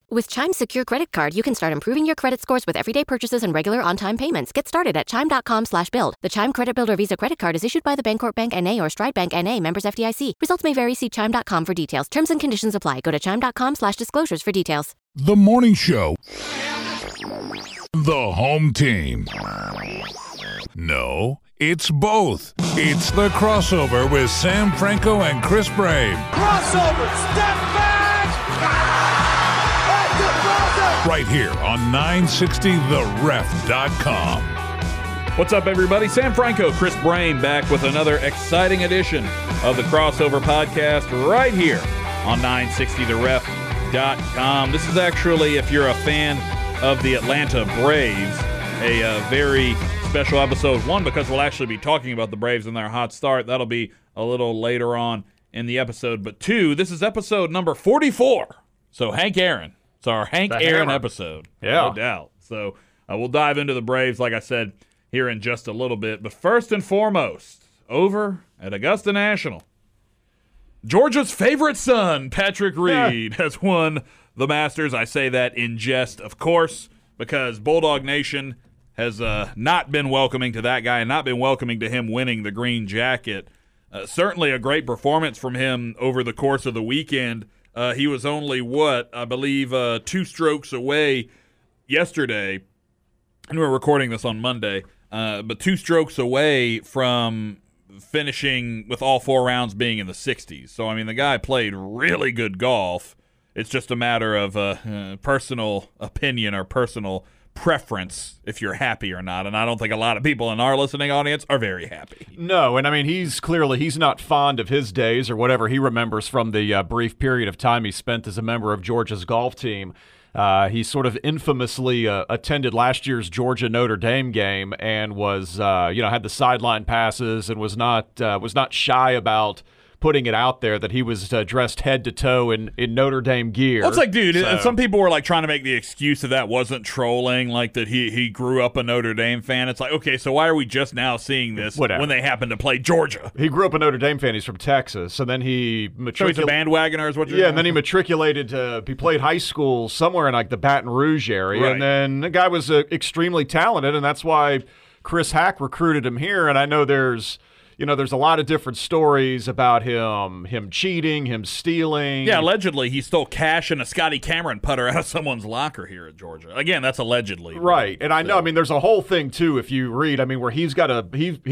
With Chime's secure credit card, you can start improving your credit scores with everyday purchases and regular on-time payments. Get started at Chime.com/build. The Chime Credit Builder Visa Credit Card is issued by the Bancorp Bank N.A. or Stride Bank N.A. Members FDIC. Results may vary. See Chime.com for details. Terms and conditions apply. Go to Chime.com/disclosures for details. The Morning Show. The home team. No, it's both. It's The Crossover with Sam Franco and Chris Brave. Crossover, step back! Right here on 960theref.com. What's up, everybody? Sam Franco, Chris Brave, back with another exciting edition of the Crossover Podcast right here on 960theref.com. This is actually, if you're a fan of the Atlanta Braves, a very special episode. One, because we'll actually be talking about the Braves and their hot start. That'll be a little later on in the episode. But two, this is episode number 44. So Hank Aaron. It's our Hank Aaron episode. Yeah. No doubt. So we'll dive into the Braves, like I said, here in just a little bit. But first and foremost, over at Augusta National, Georgia's favorite son, Patrick Reed, has won the Masters. I say that in jest, of course, because Bulldog Nation has not been welcoming to that guy and not been welcoming to him winning the green jacket. Certainly a great performance from him over the course of the weekend. He was only, I believe 2 strokes away yesterday, and we're recording this on Monday, but 2 strokes away from finishing with all 4 rounds being in the 60s. So, I mean, the guy played really good golf. It's just a matter of personal opinion or personal preference if you're happy or not, and I don't think a lot of people in our listening audience are very happy. No, and I mean, he's not fond of his days or whatever he remembers from the brief period of time he spent as a member of Georgia's golf team. He sort of infamously attended last year's Georgia-Notre Dame game and was, had the sideline passes and was not shy about putting it out there that he was dressed head to toe in Notre Dame gear. Well, it's like, dude, some people were like trying to make the excuse that wasn't trolling, like that he grew up a Notre Dame fan. It's like, okay, so why are we just now seeing this when they happen to play Georgia? He grew up a Notre Dame fan. He's from Texas, so then he matriculated. So he's a bandwagoner, is what you're saying? Yeah, and then he matriculated he played high school somewhere in like the Baton Rouge area, right. And then the guy was extremely talented, and that's why Chris Hack recruited him here. And I know there's a lot of different stories about him cheating, him stealing. Yeah, allegedly he stole cash and a Scotty Cameron putter out of someone's locker here at Georgia. Again, that's allegedly. Right, and I know. I mean, there's a whole thing too. If you read, I mean, where he's got to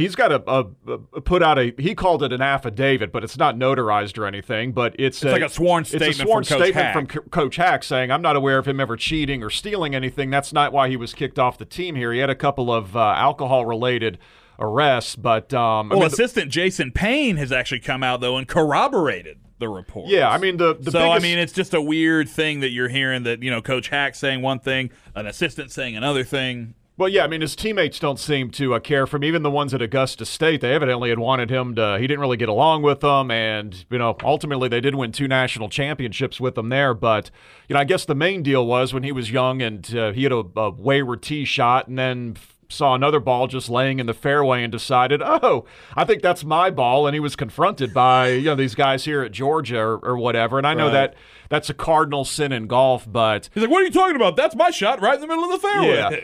put out he called it an affidavit, but it's not notarized or anything. But it's like a sworn statement. It's a sworn statement from Coach Hack saying, "I'm not aware of him ever cheating or stealing anything. That's not why he was kicked off the team here. He had a couple of alcohol-related arrests, but assistant Jason Payne has actually come out though and corroborated the report. Yeah, I mean it's just a weird thing that you're hearing that Coach Hack saying one thing, an assistant saying another thing. Well, yeah, I mean his teammates don't seem to care for him. Even the ones at Augusta State, they evidently had wanted him to. He didn't really get along with them, and ultimately they did win 2 national championships with them there. But I guess the main deal was when he was young and he had a wayward tee shot, and then saw another ball just laying in the fairway and decided, I think that's my ball. And he was confronted by these guys here at Georgia or whatever. And I know that that's a cardinal sin in golf, but he's like, "What are you talking about? That's my shot right in the middle of the fairway." Yeah,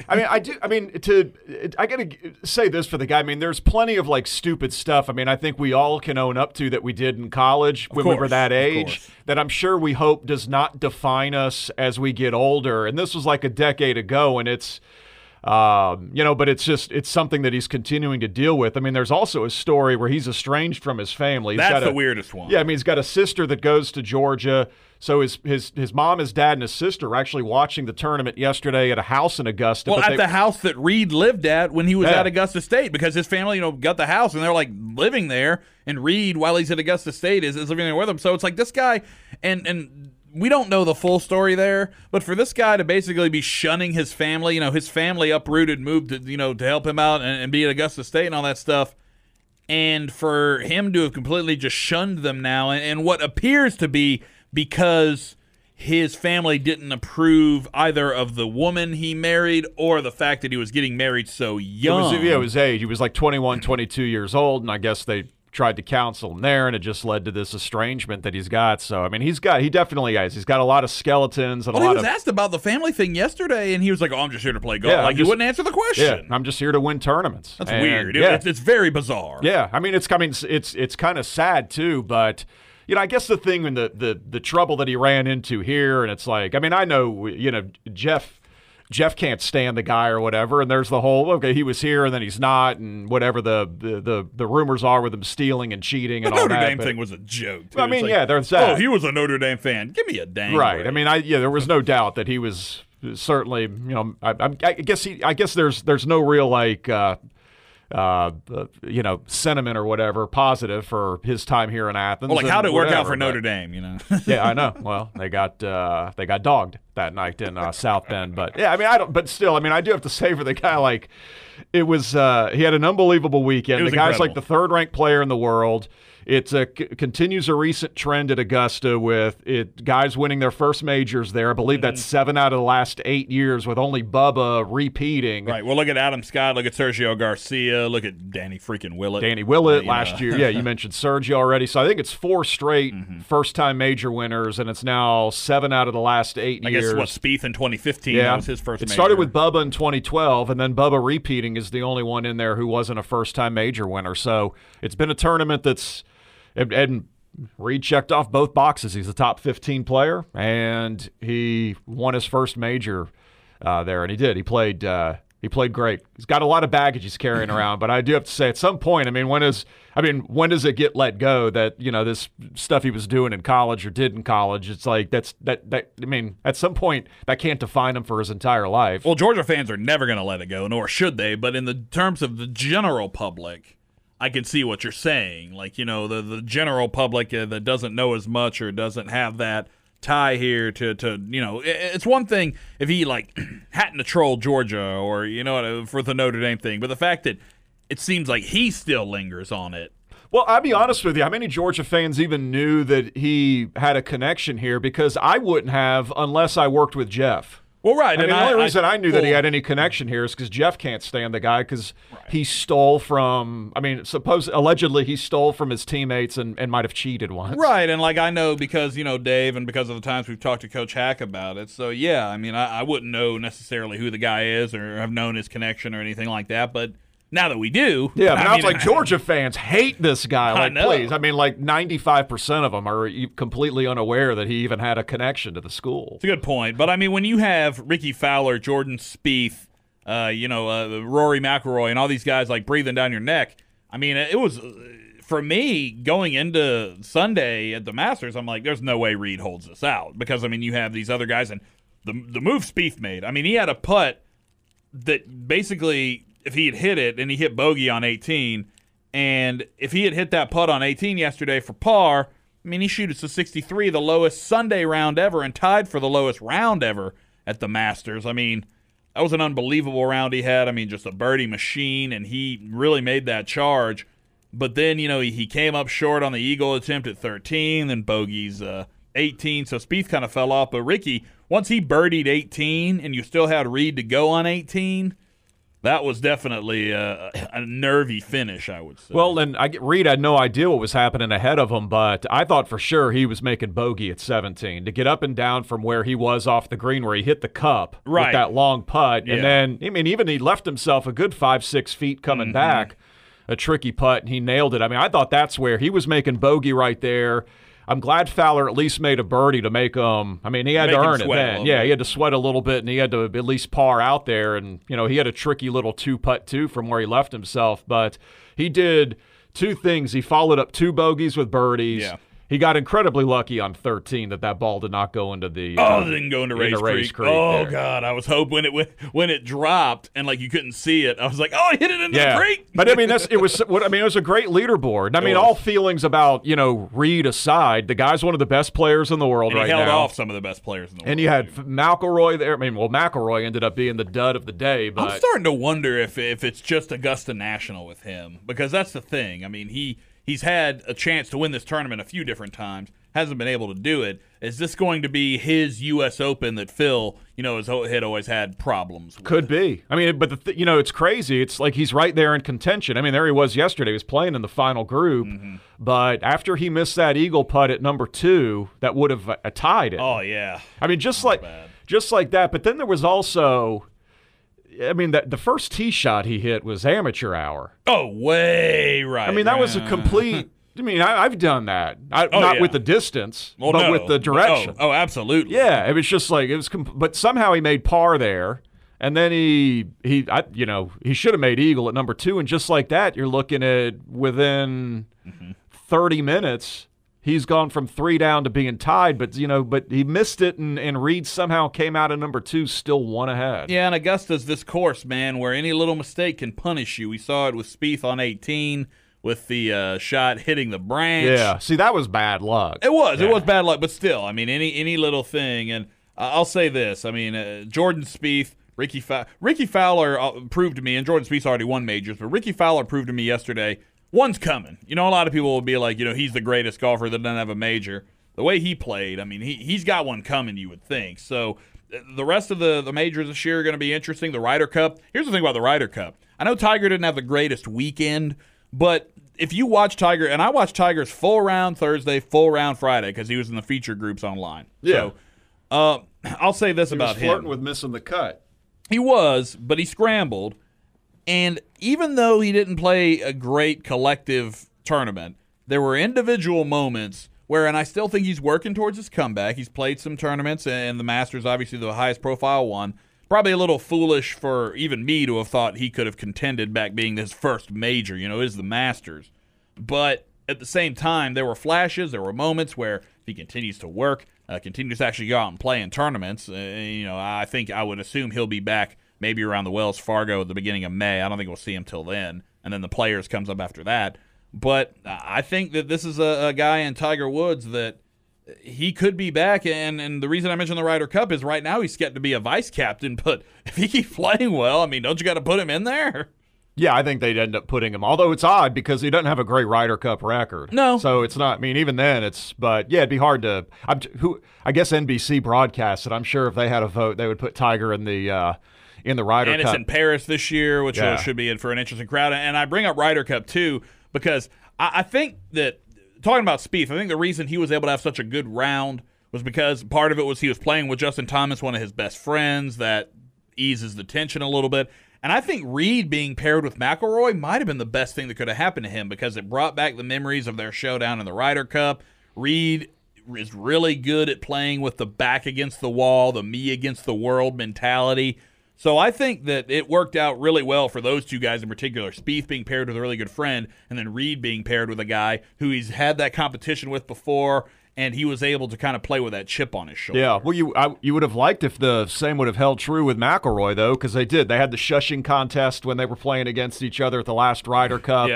I gotta say this for the guy. I mean, there's plenty of like stupid stuff. I mean, I think we all can own up to that we did in college when we were that age. That I'm sure we hope does not define us as we get older. And this was like a decade ago, and it's. But it's something that he's continuing to deal with. I mean, there's also a story where he's estranged from his family. That's the weirdest one. Yeah, I mean, he's got a sister that goes to Georgia. So his mom, his dad, and his sister were actually watching the tournament yesterday at a house in Augusta. Well, at the house that Reed lived at when he was at Augusta State, because his family, got the house and they're like living there, and Reed, while he's at Augusta State, is living there with them. So it's like this guy, and we don't know the full story there, but for this guy to basically be shunning his family, his family uprooted, moved to, to help him out and be at Augusta State and all that stuff, and for him to have completely just shunned them now, and what appears to be because his family didn't approve either of the woman he married or the fact that he was getting married so young. It was age. He was like 21, 22 years old, and I guess they tried to counsel him there, and it just led to this estrangement that he's got. So, I mean, he definitely has. He's got a lot of skeletons and he was asked about the family thing yesterday, and he was like, "Oh, I'm just here to play golf." Yeah, he wouldn't answer the question. Yeah, I'm just here to win tournaments. That's weird. Yeah. It's very bizarre. Yeah, I mean, it's kind of sad too, but. I guess the thing and the trouble that he ran into here, and it's like, I mean, I know, Jeff can't stand the guy or whatever, and there's the whole, okay, he was here and then he's not, and whatever the rumors are with him stealing and cheating and all that. The Notre Dame thing was a joke, too. I mean, there's that. Oh, he was a Notre Dame fan. Give me a dang right. break. I mean, there was no doubt that he was certainly, I guess there's no real like. Sentiment or whatever positive for his time here in Athens. Well, how did it work out for Notre Dame? Yeah, I know. Well, they got dogged that night in South Bend, but yeah, I mean, but still, I mean, I do have to say for the guy, like, it was he had an unbelievable weekend. The guy's incredible. like the third-ranked player in the world. It continues a recent trend at Augusta with guys winning their first majors there. I believe that's 7 out of the last 8 years, with only Bubba repeating. Right. Well, look at Adam Scott. Look at Sergio Garcia. Look at Danny freaking Willett. Danny Willett last year. Yeah, you mentioned Sergio already. So I think it's 4 straight first-time major winners, and it's now 7 out of the last 8 years. I guess, Spieth in 2015, that was his first major. It started with Bubba in 2012, and then Bubba repeating is the only one in there who wasn't a first-time major winner. So it's been a tournament that's and Reed checked off both boxes. He's a top 15 player, and he won his first major there, and he did. He played great. He's got a lot of baggage he's carrying around, but I do have to say, at some point, when does it get let go that this stuff he was doing in college or did in college? It's like at some point that can't define him for his entire life. Well, Georgia fans are never going to let it go, nor should they. But in the terms of the general public, I can see what you're saying. Like, the general public that doesn't know as much or doesn't have that tie here to it's one thing if he, like, hadn't to troll Georgia or, for the Notre Dame thing. But the fact that it seems like he still lingers on it. Well, I'll be honest with you. How many Georgia fans even knew that he had a connection here? Because I wouldn't have unless I worked with Jeff. Well, right. The only reason I knew that he had any connection here is because Jeff can't stand the guy because he stole from, allegedly he stole from his teammates and might have cheated once. Right, and I know because, Dave, and because of the times we've talked to Coach Hack about it. So, yeah, I wouldn't know necessarily who the guy is or have known his connection or anything like that, but now that we do. Yeah, I was like, Georgia fans hate this guy. I know. Please. 95% of them are completely unaware that he even had a connection to the school. It's a good point. But, when you have Ricky Fowler, Jordan Spieth, Rory McIlroy, and all these guys, breathing down your neck, it was, for me, going into Sunday at the Masters, I'm like, there's no way Reed holds this out. Because, you have these other guys, and the move Spieth made, he had a putt that basically, if he had hit it and he hit bogey on 18, and if he had hit that putt on 18 yesterday for par, he shoots a 63, the lowest Sunday round ever, and tied for the lowest round ever at the Masters. That was an unbelievable round he had. Just a birdie machine, and he really made that charge. But then, he came up short on the eagle attempt at 13, then bogeys 18, so Spieth kind of fell off. But Ricky, once he birdied 18 and you still had Reed to go on 18, that was definitely a nervy finish, I would say. Well, and Reed had no idea what was happening ahead of him, but I thought for sure he was making bogey at 17. To get up and down from where he was off the green where he hit the cup with that long putt. Yeah. And then, even he left himself a good 5-6 feet coming back, a tricky putt, and he nailed it. I thought that's where he was making bogey right there. I'm glad Fowler at least made a birdie to make him. He had to earn it then. Yeah, he had to sweat a little bit, and he had to at least par out there. And, he had a tricky little 2-putt, too, from where he left himself. But he did 2 things. He followed up 2 bogeys with birdies. Yeah. He got incredibly lucky on 13 that ball did not go into the it didn't go into Race Creek. Oh, there. God. I was hoping when it dropped and, you couldn't see it, I was like, oh, he hit it into the creek. But, it was a great leaderboard. All feelings about, Reed aside, the guy's one of the best players in the world right now. He held off some of the best players in the world. And you had McIlroy there. McIlroy ended up being the dud of the day. But I'm starting to wonder if it's just Augusta National with him, because that's the thing. He's had a chance to win this tournament a few different times, hasn't been able to do it. Is this going to be his U.S. Open that Phil, had always had problems with? Could be. I mean, but it's crazy. It's like he's right there in contention. I mean, there he was yesterday. He was playing in the final group, but after he missed that eagle putt at number 2, that would have tied it. Oh yeah. I mean, just like that. But then there was also, I mean, the first tee shot he hit was amateur hour. Oh, way right. I mean, that was a complete. I mean, I've done that. Not with the distance, but with the direction. Oh, absolutely. Yeah, it was just like it was. But somehow he made par there, and then he should have made eagle at number 2, and just like that, you're looking at within 30 minutes, he's gone from 3 down to being tied. But he missed it, and Reed somehow came out of number 2, still 1 ahead. Yeah, and Augusta's this course, man, where any little mistake can punish you. We saw it with Spieth on 18. With the shot hitting the branch. Yeah, see, that was bad luck. It was bad luck, but still, I mean, any little thing. And I'll say this, I mean, Jordan Spieth, Ricky Fowler proved to me, and Jordan Spieth's already won majors, but Ricky Fowler proved to me yesterday, one's coming. A lot of people will be like, he's the greatest golfer that doesn't have a major. The way he played, I mean, he's got one coming, you would think. So the rest of the majors this year are going to be interesting. The Ryder Cup, here's the thing about the Ryder Cup. I know Tiger didn't have the greatest weekend, but if you watch Tiger, and I watched Tiger's full round Thursday, full round Friday, because he was in the feature groups online. Yeah. So I'll say this about him. He was flirting with missing the cut. He was, but he scrambled. And even though he didn't play a great collective tournament, there were individual moments where, and I still think he's working towards his comeback. He's played some tournaments, and the Masters, obviously the highest profile one. Probably a little foolish for even me to have thought he could have contended back being his first major, it is the Masters. But at the same time, there were flashes, there were moments where if he continues to work, continues to actually go out and play in tournaments, I think I would assume he'll be back maybe around the Wells Fargo at the beginning of May. I don't think we'll see him till then. And then the Players comes up after that. But I think that this is a guy in Tiger Woods that he could be back, and the reason I mentioned the Ryder Cup is right now he's scheduled to be a vice captain, but if he keeps playing well, I mean, don't you got to put him in there? Yeah, I think they'd end up putting him, although it's odd because he doesn't have a great Ryder Cup record. No. So it's not, I mean, even then but yeah, it'd be hard to, I guess NBC broadcasts it. I'm sure if they had a vote, they would put Tiger in the Ryder Cup. And it's in Paris this year, which should be in for an interesting crowd. And I bring up Ryder Cup too because I think that, talking about Spieth, I think the reason he was able to have such a good round was because part of it was he was playing with Justin Thomas, one of his best friends. That eases the tension a little bit. And I think Reed being paired with McIlroy might have been the best thing that could have happened to him because it brought back the memories of their showdown in the Ryder Cup. Reed is really good at playing with the back against the wall, the me against the world mentality. So I think that it worked out really well for those two guys in particular, Spieth being paired with a really good friend, and then Reed being paired with a guy who he's had that competition with before, and he was able to kind of play with that chip on his shoulder. Yeah, well, you would have liked if the same would have held true with McIlroy, though, because they did. They had the shushing contest when they were playing against each other at the last Ryder Cup,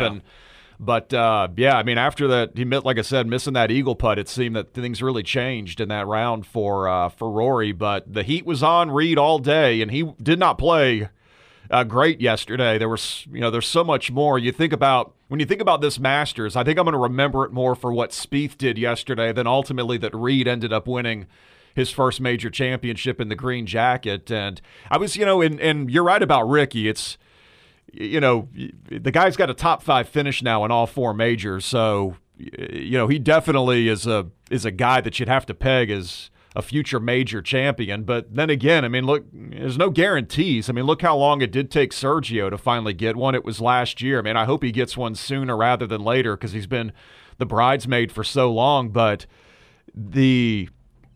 But I mean, after that, like I said, missing that eagle putt, it seemed that things really changed in that round for Rory. But the heat was on Reed all day, and he did not play great yesterday. There's so much more. When you think about this Masters, I think I'm going to remember it more for what Spieth did yesterday than ultimately that Reed ended up winning his first major championship in the green jacket. And I was, and you're right about Ricky. It's, the guy's got a top 5 finish now in all 4 majors. So, he definitely is a guy that you'd have to peg as a future major champion. But then again, I mean, look, there's no guarantees. I mean, look how long it did take Sergio to finally get one. It was last year. I mean, I hope he gets one sooner rather than later because he's been the bridesmaid for so long. But there,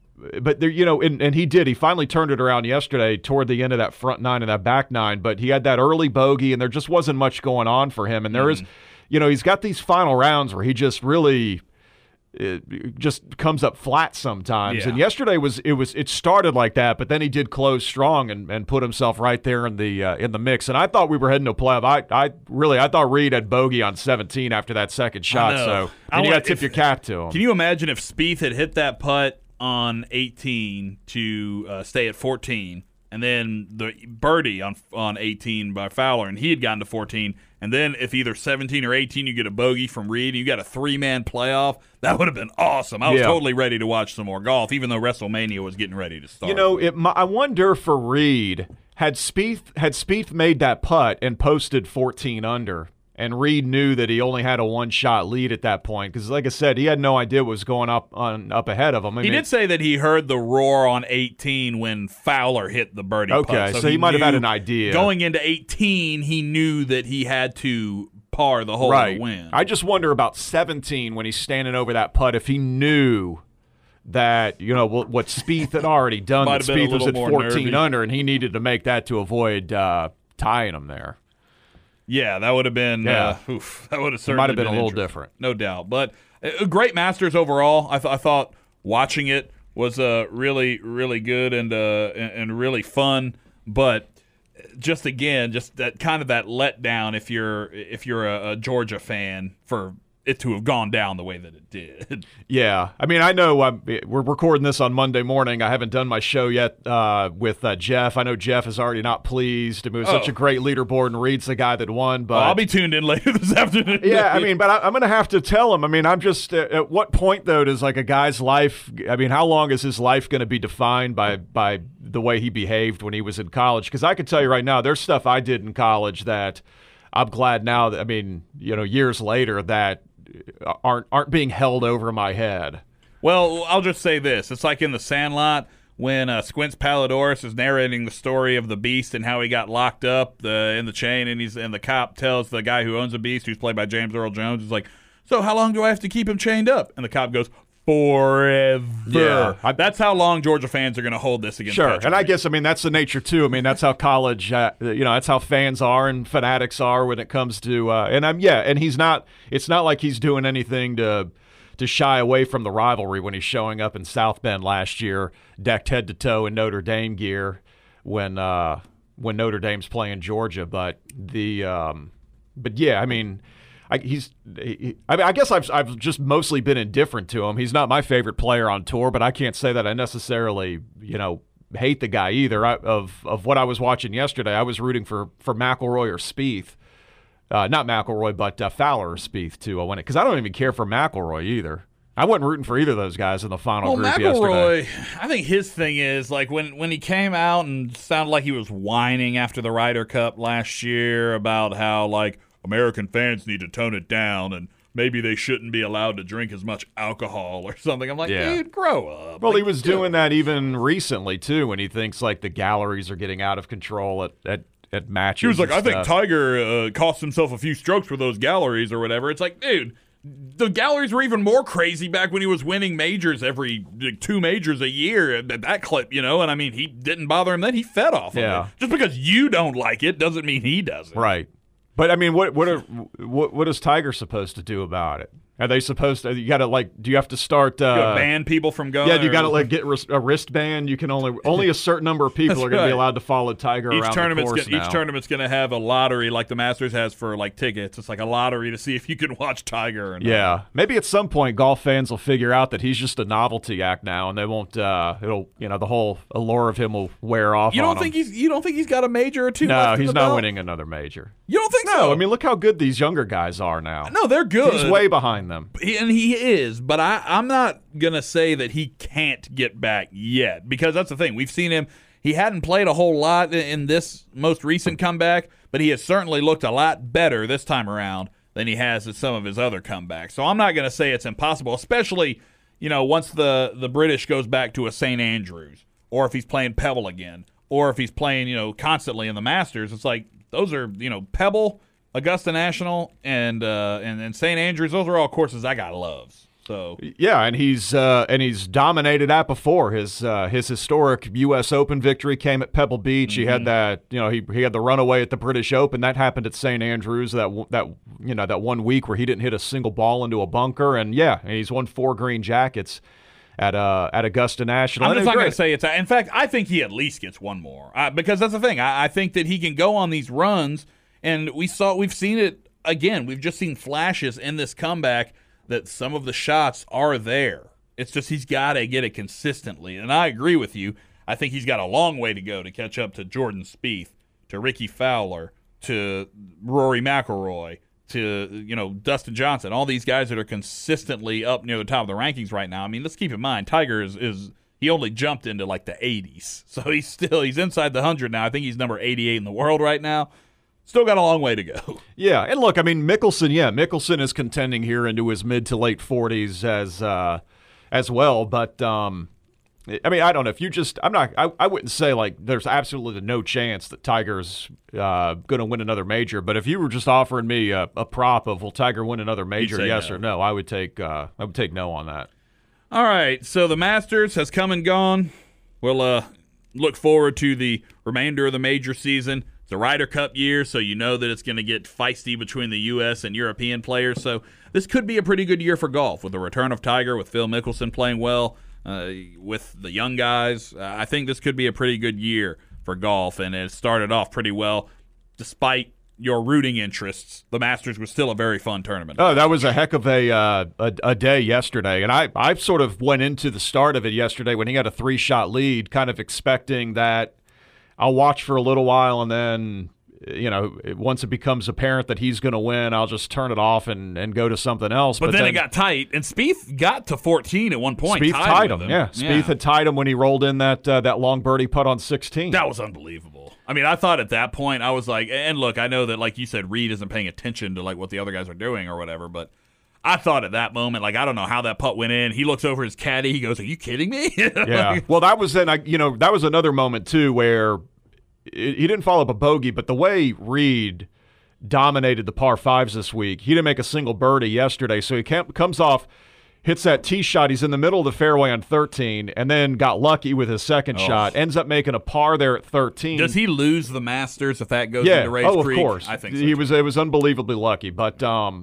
and he did. He finally turned it around yesterday toward the end of that front 9 and that back 9. But he had that early bogey, and there just wasn't much going on for him. And there is, he's got these final rounds where he just really it just comes up flat sometimes. Yeah. And yesterday it started like that, but then he did close strong and put himself right there in the mix. And I thought we were heading to playoff. I thought Reed had bogey on 17 after that second shot. So you got to tip your cap to him. Can you imagine if Spieth had hit that putt on 18 to stay at 14, and then the birdie on 18 by Fowler, and he had gotten to 14. And then if either 17 or 18 you get a bogey from Reed, and you got a 3-man playoff, that would have been awesome. I was totally ready to watch some more golf, even though WrestleMania was getting ready to start. I wonder for Reed, had Spieth made that putt and posted 14 under, and Reed knew that he only had a one-shot lead at that point, because like I said, he had no idea what was going up ahead of him. He did say that he heard the roar on 18 when Fowler hit the birdie putt. Okay, so he might have had an idea. Going into 18, he knew that he had to par the hole to win. I just wonder about 17 when he's standing over that putt, if he knew that, what Spieth had already done, that Spieth was at 14 under, and he needed to make that to avoid tying him there. Yeah, that would have been that would have certainly might have been a little different. No doubt. But a great Masters overall. I thought watching it was really, really good and really fun. But just that kind of that letdown if you're a Georgia fan for it to have gone down the way that it did. Yeah. I mean, I know we're recording this on Monday morning. I haven't done my show yet with Jeff. I know Jeff is already not pleased. It was such a great leaderboard, and Reed's the guy that won. But I'll be tuned in later this afternoon. Yeah, I mean, but I'm going to have to tell him. I mean, I'm just at what point, though, does like a guy's life, I mean, how long is his life going to be defined by the way he behaved when he was in college? Because I can tell you right now, there's stuff I did in college that I'm glad now that, I mean, years later that aren't being held over my head. Well, I'll just say this. It's like in The Sandlot when Squints Palledorous is narrating the story of the Beast and how he got locked up in the chain, and the cop tells the guy who owns the Beast, who's played by James Earl Jones, he's like, so how long do I have to keep him chained up? And the cop goes, forever. Yeah. That's how long Georgia fans are going to hold this against Patrick and I Reed. guess, I mean, that's the nature, too. I mean, that's how college, that's how fans are and fanatics are when it comes to, and he's not, it's not like he's doing anything to shy away from the rivalry when he's showing up in South Bend last year, decked head to toe in Notre Dame gear when Notre Dame's playing Georgia. But yeah, I mean, I guess I've just mostly been indifferent to him. He's not my favorite player on tour, but I can't say that I necessarily, hate the guy either. Of what I was watching yesterday, I was rooting for McIlroy or Spieth. Not McIlroy, but Fowler or Spieth to win it, because I don't even care for McIlroy either. I wasn't rooting for either of those guys in the final group McIlroy, yesterday. I think his thing is, like, when he came out and sounded like he was whining after the Ryder Cup last year about how, like, American fans need to tone it down and maybe they shouldn't be allowed to drink as much alcohol or something. I'm like, dude, grow up. Well, like, he was doing that even recently, too, when he thinks, like, the galleries are getting out of control at matches. He was like, I think Tiger cost himself a few strokes for those galleries or whatever. It's like, dude, the galleries were even more crazy back when he was winning majors every 2 majors a year at that clip, and I mean, he didn't bother him then. He fed off of it. Just because you don't like it doesn't mean he doesn't. Right. But I mean, what is Tiger supposed to do about it? Are they supposed to? You got to do you have to start? Ban people from going. Yeah, you got to get a wristband. You can only a certain number of people are going to be allowed to follow Tiger around the course now. Each tournament's going to have a lottery, like the Masters has for tickets. It's like a lottery to see if you can watch Tiger. Or not. Yeah, maybe at some point golf fans will figure out that he's just a novelty act now, and they won't. The whole allure of him will wear off. You don't think he's got a major or two? No, he's not winning another major. You don't think so? No, I mean, look how good these younger guys are now. No, they're good. He's way behind them. And he is, but I'm not going to say that he can't get back yet, because that's the thing. We've seen him. He hadn't played a whole lot in this most recent comeback, but he has certainly looked a lot better this time around than he has at some of his other comebacks. So I'm not going to say it's impossible, especially, once the British goes back to a St. Andrews, or if he's playing Pebble again, or if he's playing, constantly in the Masters. It's like those are, Pebble, Augusta National, and St. Andrews. Those are all courses that guy loves. So yeah, and he's dominated that before. His historic U.S. Open victory came at Pebble Beach. He had that, he had the runaway at the British Open. That happened at St. Andrews. That 1 week where he didn't hit a single ball into a bunker. And he's won 4 green jackets at Augusta National. I'm just not going to say it's. In fact, I think he at least gets one more, because that's the thing. I think that he can go on these runs. And we've seen it again. We've just seen flashes in this comeback that some of the shots are there. It's just he's got to get it consistently. And I agree with you. I think he's got a long way to go to catch up to Jordan Spieth, to Ricky Fowler, to Rory McIlroy, to Dustin Johnson, all these guys that are consistently up near the top of the rankings right now. I mean, let's keep in mind, Tiger is he only jumped into like the 80s, so he's inside the 100 now. I think he's number 88 in the world right now. Still got a long way to go. Yeah, and look, I mean, Mickelson is contending here into his mid to late 40s as well, but I mean, I don't know if you just I wouldn't say like there's absolutely no chance that Tiger's going to win another major, but if you were just offering me a prop of will Tiger win another major, yes or no, I would take no on that. All right, so the Masters has come and gone. We'll look forward to the remainder of the major season. It's a Ryder Cup year, so you know that it's going to get feisty between the U.S. and European players. So this could be a pretty good year for golf with the return of Tiger, with Phil Mickelson playing well, with the young guys. I think this could be a pretty good year for golf, and it started off pretty well. Despite your rooting interests, the Masters was still a very fun tournament. Oh, that was a heck of a day yesterday. And I sort of went into the start of it yesterday when he had a 3-shot lead, kind of expecting that I'll watch for a little while and then, once it becomes apparent that he's going to win, I'll just turn it off and go to something else. But then it got tight, and Spieth got to 14 at one point. Spieth tied him. Yeah, Spieth had tied him when he rolled in that long birdie putt on 16. That was unbelievable. I mean, I thought at that point, I was like, and look, I know that, like you said, Reed isn't paying attention to like what the other guys are doing or whatever, but I thought at that moment, like, I don't know how that putt went in. He looks over his caddy. He goes, "Are you kidding me?" Yeah. Well, that was then. That was another moment too where he didn't follow up a bogey, but the way Reed dominated the par fives this week, he didn't make a single birdie yesterday. So he comes off, hits that tee shot. He's in the middle of the fairway on 13, and then got lucky with his second shot. Ends up making a par there at 13. Does he lose the Masters if that goes into Rays Creek? Of course. I think so. It was unbelievably lucky, but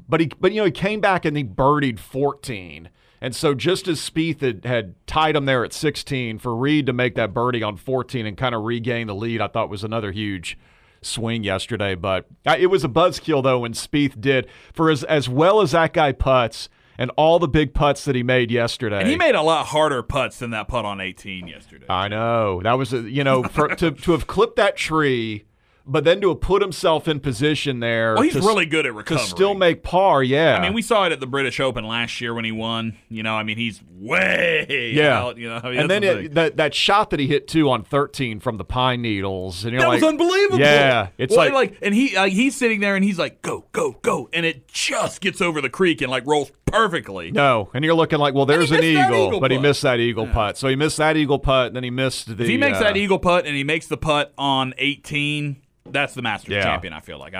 he came back and he birdied 14. And so just as Spieth had tied him there at 16, for Reed to make that birdie on 14 and kind of regain the lead, I thought was another huge swing yesterday. But it was a buzzkill, though, when Spieth did. For as well as that guy putts and all the big putts that he made yesterday. And he made a lot harder putts than that putt on 18 yesterday. I know. That was, to have clipped that tree, but then to have put himself in position there. Well, he's really good at recovery. To still make par, yeah. I mean, we saw it at the British Open last year when he won. He's way out. And then that shot that he hit, too, on 13 from the Pine Needles. And that was unbelievable. Yeah. It's and he's sitting there and he's like, go, go, go. And it just gets over the creek and, rolls perfectly. No. And you're looking like, well, there's an eagle. But he missed that eagle putt. So he missed that eagle putt, and then he missed the... If he makes that eagle putt and he makes the putt on 18... That's the Masters champion, I feel like.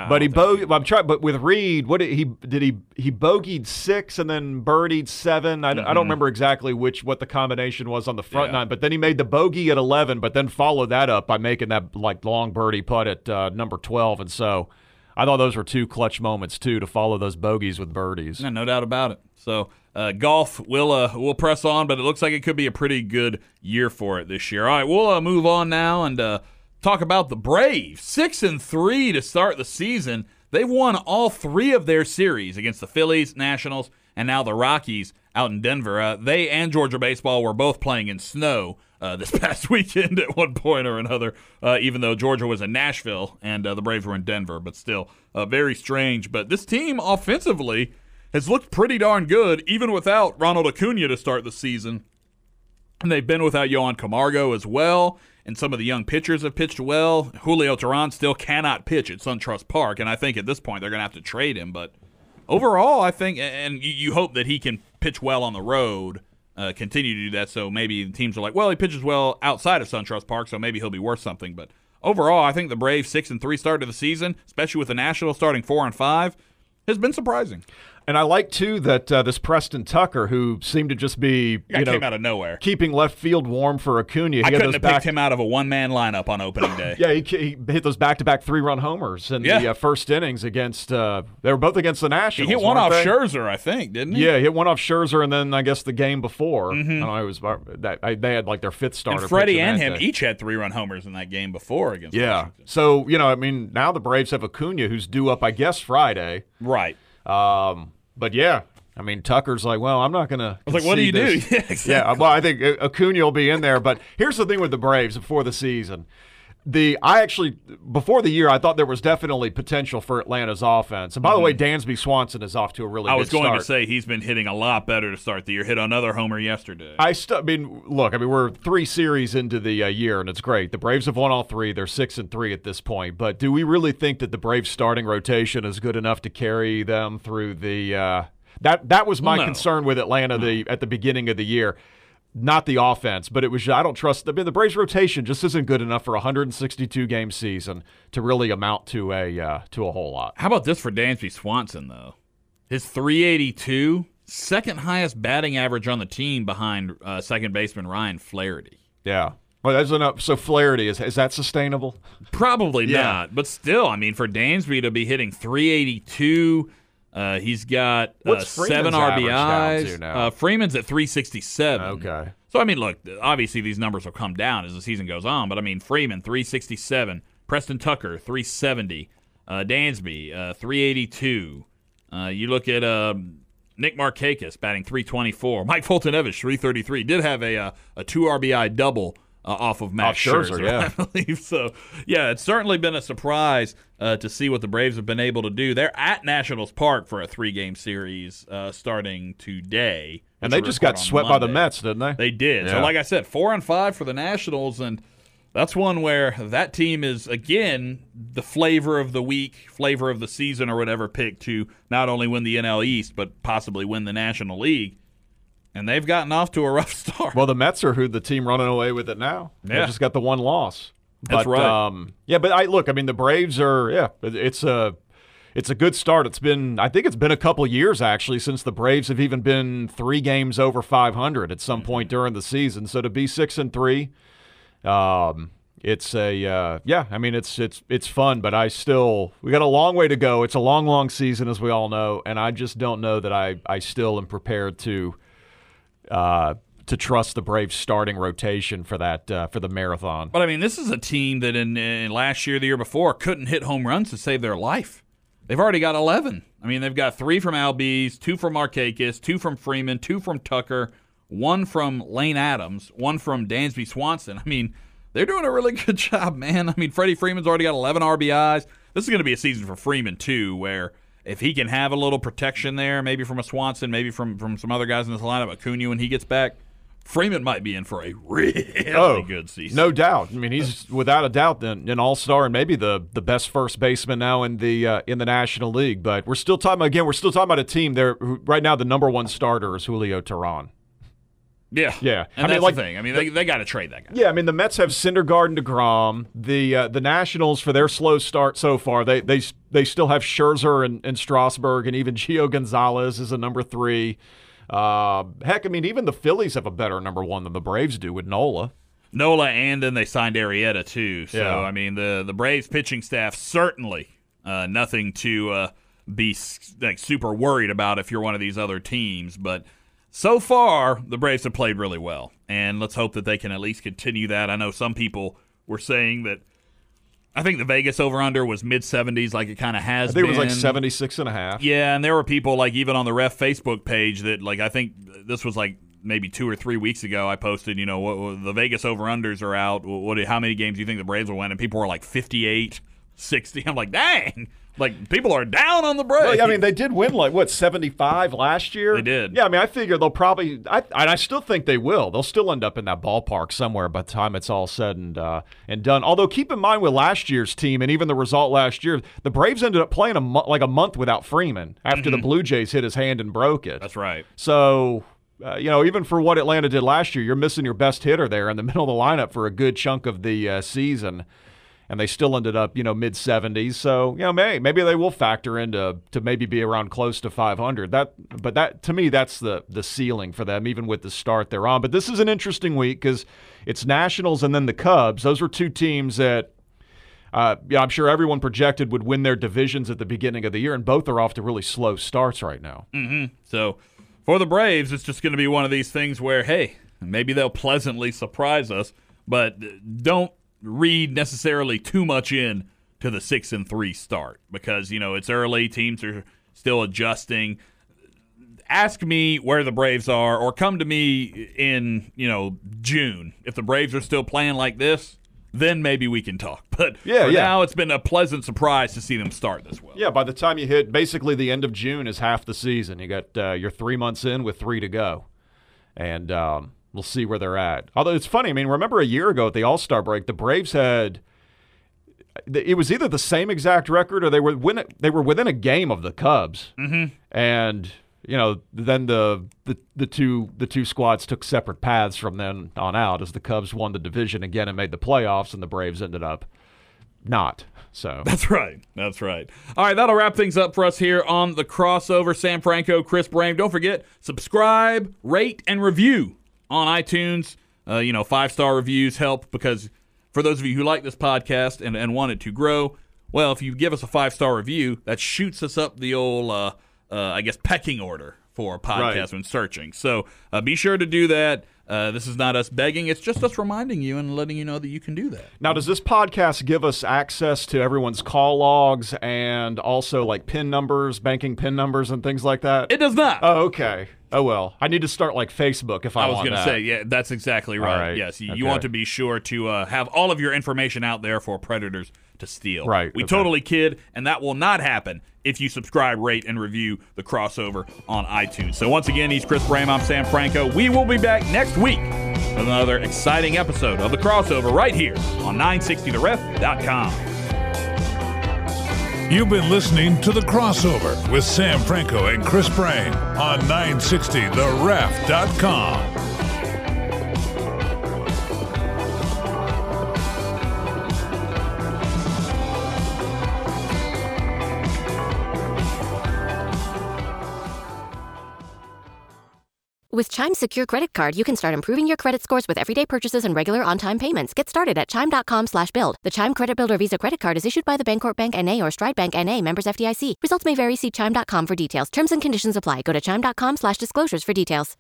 But with Reed, what he bogeyed 6 and then birdied 7. I don't remember exactly what the combination was on the front nine, but then he made the bogey at 11, but then followed that up by making that long birdie putt at number 12, and so I thought those were two clutch moments too to follow those bogeys with birdies. No doubt about it. So golf will press on, but it looks like it could be a pretty good year for it this year. All right, we'll move on now and talk about the Braves. 6-3 to start the season. They've won all 3 of their series against the Phillies, Nationals, and now the Rockies out in Denver. They and Georgia baseball were both playing in snow this past weekend at one point or another, even though Georgia was in Nashville and the Braves were in Denver. But still, very strange. But this team offensively has looked pretty darn good, even without Ronald Acuna to start the season. And they've been without Yohan Camargo as well. And some of the young pitchers have pitched well. Julio Teheran still cannot pitch at SunTrust Park, and I think at this point they're going to have to trade him. But overall, I think, and you hope that he can pitch well on the road, continue to do that, so maybe the teams are like, well, he pitches well outside of SunTrust Park, so maybe he'll be worth something. But overall, I think the Braves' 6-3 start to the season, especially with the Nationals starting 4-5, has been surprising. And I like, too, that this Preston Tucker, who seemed to just be, came out of nowhere, keeping left field warm for Acuna. I couldn't have picked him out of a one-man lineup on opening day. Yeah, he hit those back-to-back 3-run homers in the first innings against they were both against the Nationals. He hit one off Scherzer, I think, didn't he? Yeah, he hit one off Scherzer, and then I guess the game before. I don't know, it was they had like their 5th starter. And Freddie and him each had 3-run homers in that game before against Washington. So, now the Braves have Acuna, who's due up, I guess, Friday. Right. But yeah, I mean, Tucker's like, well, I'm not going to. I was like, what do you do? Yeah, exactly. Yeah, well, I think Acuna will be in there. But here's the thing with the Braves before the season. Before the year, I thought there was definitely potential for Atlanta's offense. And by the way, Dansby Swanson is off to a really good start. I was going to say he's been hitting a lot better to start the year. Hit another homer yesterday. We're 3 series into the year, and it's great. The Braves have won all 3. They're 6-3 at this point. But do we really think that the Braves starting rotation is good enough to carry them through the that was my concern with Atlanta at the beginning of the year. Not the offense, but it was. I don't trust. I mean, the Braves rotation just isn't good enough for a 162-game season to really amount to a whole lot. How about this for Dansby Swanson though? His .382, second highest batting average on the team behind second baseman Ryan Flaherty. Yeah. Well, that's enough. So Flaherty is that sustainable? Probably not, but still, I mean, for Dansby to be hitting .382. He's got 7 RBIs. Freeman's at 367. Okay. So, I mean, look, obviously these numbers will come down as the season goes on, but, I mean, Freeman, 367. Preston Tucker, 370. Dansby, 382. You look at Nick Markakis batting .324. Mike Fulton-Evans, 333. Did have a 2 RBI double off of Max Scherzer, yeah. I believe. So, yeah, it's certainly been a surprise to see what the Braves have been able to do. They're at Nationals Park for a 3-game series starting today. And they just got swept by the Mets, didn't they? They did. Yeah. So, like I said, 4-5 for the Nationals, and that's one where that team is, again, the flavor of the week, flavor of the season or whatever pick to not only win the NL East, but possibly win the National League. And they've gotten off to a rough start. Well, the Mets are the team running away with it now. Yeah. They just got the one loss. That's right. The Braves are, it's a good start. I think it's been a couple years, actually, since the Braves have even been 3 games over 500 at some point during the season. So to be 6-3, it's fun, but we got a long way to go. It's a long, long season, as we all know, and I just don't know that I still am prepared to trust the Braves starting rotation for the marathon. But, I mean, this is a team that in last year, the year before, couldn't hit home runs to save their life. They've already got 11. I mean, they've got 3 from Albies, 2 from Markakis, 2 from Freeman, 2 from Tucker, 1 from Lane Adams, 1 from Dansby Swanson. I mean, they're doing a really good job, man. I mean, Freddie Freeman's already got 11 RBIs. This is going to be a season for Freeman, too, where if he can have a little protection there, maybe from a Swanson, maybe from some other guys in this lineup, Acuna when he gets back, Freeman might be in for a really good season. No doubt. I mean, he's without a doubt an all-star and maybe the best first baseman now in the National League. But we're still talking about a team there. Right now, the number 1 starter is Julio Teheran. Yeah. And that's the thing. I mean, they got to trade that guy. Yeah, I mean, the Mets have Syndergaard and DeGrom. The Nationals, for their slow start so far, they still have Scherzer and Strasburg, and even Gio Gonzalez is a number 3. Heck, I mean, even the Phillies have a better number 1 than the Braves do with Nola. And then they signed Arrieta, too. So, yeah. I mean, the Braves pitching staff certainly nothing to be super worried about if you're one of these other teams. But so far, the Braves have played really well. And let's hope that they can at least continue that. I know some people were saying that I think the Vegas over-under was mid-70s like it kind of has been. I think it was like 76.5. Yeah, and there were people like even on the Ref Facebook page that I think this was like maybe 2 or 3 weeks ago I posted, what the Vegas over-unders are out. How many games do you think the Braves will win? And people were like 58, 60. I'm like, dang. Like, people are down on the Braves. Well, I mean, they did win 75 last year? They did. Yeah, I mean, I figure they'll probably I still think they will. They'll still end up in that ballpark somewhere by the time it's all said and done. Although, keep in mind with last year's team and even the result last year, the Braves ended up playing a month without Freeman after the Blue Jays hit his hand and broke it. That's right. So, even for what Atlanta did last year, you're missing your best hitter there in the middle of the lineup for a good chunk of the season. And they still ended up, mid-70s. So, maybe they will factor into to maybe be around close to 500. But that to me, that's the ceiling for them, even with the start they're on. But this is an interesting week because it's Nationals and then the Cubs. Those were 2 teams that, I'm sure everyone projected would win their divisions at the beginning of the year, and both are off to really slow starts right now. Mm-hmm. So, for the Braves, it's just going to be one of these things where, hey, maybe they'll pleasantly surprise us, but don't read necessarily too much in to the 6-3 start because it's early, teams are still adjusting. ask me where the Braves are, or come to me in June. If the Braves are still playing like this, then maybe we can talk. But now it's been a pleasant surprise to see them start this well. Yeah, by the time you hit basically the end of June is half the season. You got you're 3 months in with 3 to go. And we'll see where they're at. Although it's funny, I mean, remember a year ago at the All-Star break, the Braves had – it was either the same exact record or they were within a game of the Cubs. Mm-hmm. And – then the two squads took separate paths from then on out as the Cubs won the division again and made the playoffs, and the Braves ended up not. So That's right. All right, that'll wrap things up for us here on The Crossover. Sam Franco, Chris Brame. Don't forget, subscribe, rate, and review on iTunes. 5-star reviews help because for those of you who like this podcast and want it to grow, well, if you give us a 5-star review, that shoots us up the old pecking order for a podcast when searching. So be sure to do that. This is not us begging. It's just us reminding you and letting you know that you can do that. Now, does this podcast give us access to everyone's call logs and also like PIN numbers, banking PIN numbers and things like that? It does not. Oh, okay. Oh, well. I need to start like Facebook if I want that. I was going to say, yeah, that's exactly right. Yes, you want to be sure to have all of your information out there for predators to steal. Right. We totally kid, and that will not happen if you subscribe, rate, and review The Crossover on iTunes. So once again, he's Chris Brame. I'm Sam Franco. We will be back next week with another exciting episode of The Crossover right here on 960theref.com. You've been listening to The Crossover with Sam Franco and Chris Brame on 960theref.com. With Chime's secure credit card, you can start improving your credit scores with everyday purchases and regular on-time payments. Get started at Chime.com/build. The Chime Credit Builder Visa Credit Card is issued by the Bancorp Bank N.A. or Stride Bank N.A. members FDIC. Results may vary. See Chime.com for details. Terms and conditions apply. Go to Chime.com/disclosures for details.